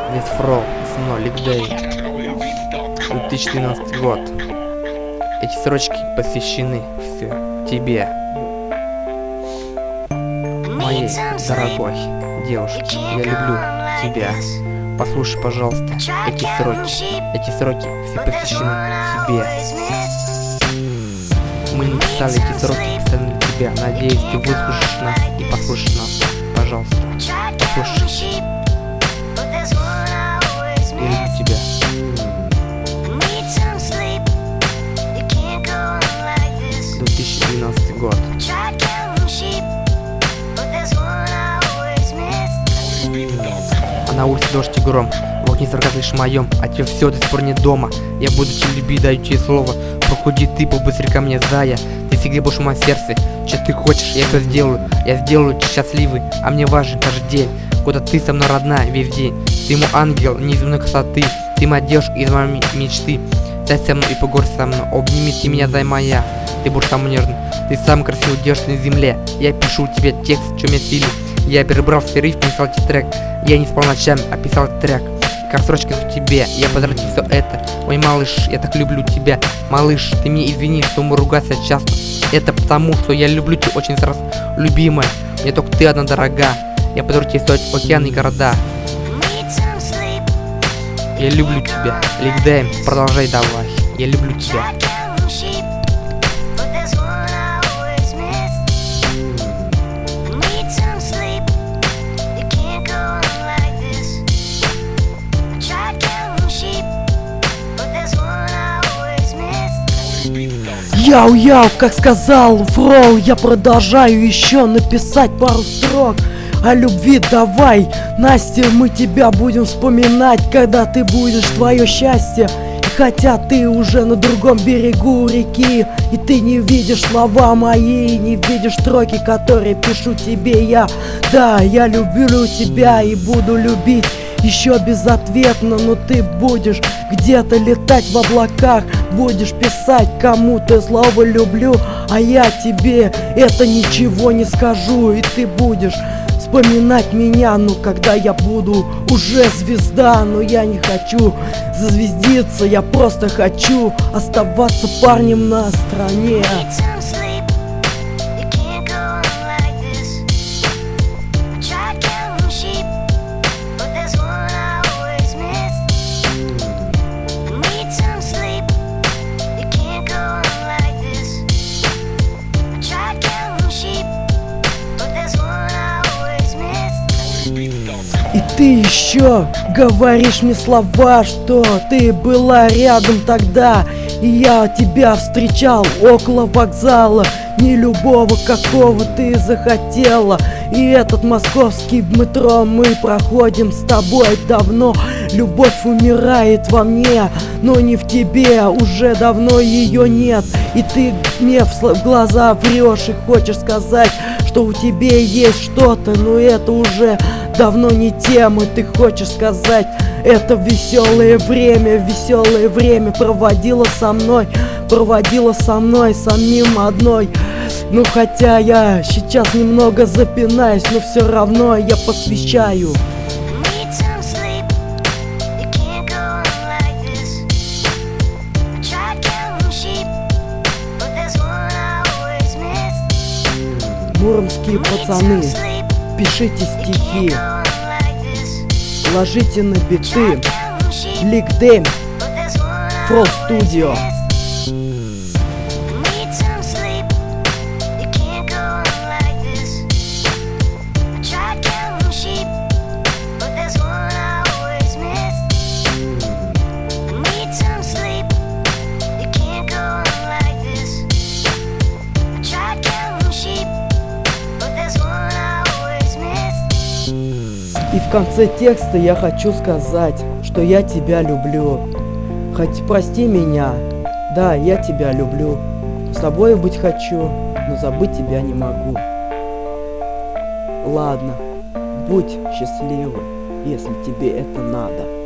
Здесь Фрол, со мной Ликдей, 2012 год. Эти строчки посвящены все тебе, моей дорогой девушке. Я люблю тебя. Послушай, пожалуйста, эти строки все посвящены тебе. Мы написали эти строки специально для тебя. Надеюсь, ты выслушаешь нас и послушаешь нас. Пожалуйста, послушай. Я люблю тебя. 2012 год. А на улице дождь и гром, в окне сарказм лишь моем. А тебе все, до сих пор не дома. Я буду тебя любить, даю тебе слово. Проходи ты побыстрее ко мне, зая. Ты всегда будешь в моем сердце. Что ты хочешь, я все сделаю. Я сделаю тебя счастливый, а мне важен каждый день. Куда ты со мной родная весь день. Ты мой ангел неземной красоты. Ты моя девушка из моей мечты. Сядь со мной и поговори со мной. Обними ты меня, зай моя. Ты будешь самый нежный. Ты самый красивый девушка на земле. Я пишу тебе текст, в чем я силю. Я перебрал все рифмы, писал тебе трек. Я не спал ночами, а писал трек. Как строчка в тебе, я потратил все это. Ой, малыш, я так люблю тебя. Малыш, ты мне извини, что мы ругаться часто. Это потому, что я люблю тебя очень сразу. Любимая, мне только ты одна дорога. Я подарю тебе стоить океаны и города. Я люблю тебя, Ликдей, продолжай давай. Я люблю тебя. Яу-яу, как сказал Фрол, я продолжаю еще написать пару строк о любви. Давай, Настя, мы тебя будем вспоминать, когда ты будешь твое счастье. И хотя ты уже на другом берегу реки, и ты не видишь слова мои, не видишь строки, которые пишу тебе я. Да, я люблю тебя и буду любить еще безответно, но ты будешь где-то летать в облаках, будешь писать кому-то слово люблю, а я тебе это ничего не скажу, и ты будешь вспоминать меня, ну когда я буду уже звезда. Но я не хочу зазвездиться, я просто хочу оставаться парнем на стороне. И ты еще говоришь мне слова, что ты была рядом тогда, и я тебя встречал около вокзала. Не любого, какого ты захотела. И этот московский метро мы проходим с тобой давно. Любовь умирает во мне, но не в тебе, уже давно ее нет. И ты мне в глаза врешь и хочешь сказать, что у тебя есть что-то, но это уже давно не тема. Ты хочешь сказать, это веселое время проводила со мной самим одной. Ну хотя я сейчас немного запинаюсь, но все равно я посвящаю. Муромские пацаны, пишите стихи, ложите на биты. Ликдей, Фрол Студио. И в конце текста я хочу сказать, что я тебя люблю. Хоть прости меня, да, я тебя люблю. С тобой быть хочу, но забыть тебя не могу. Ладно, будь счастливой, если тебе это надо.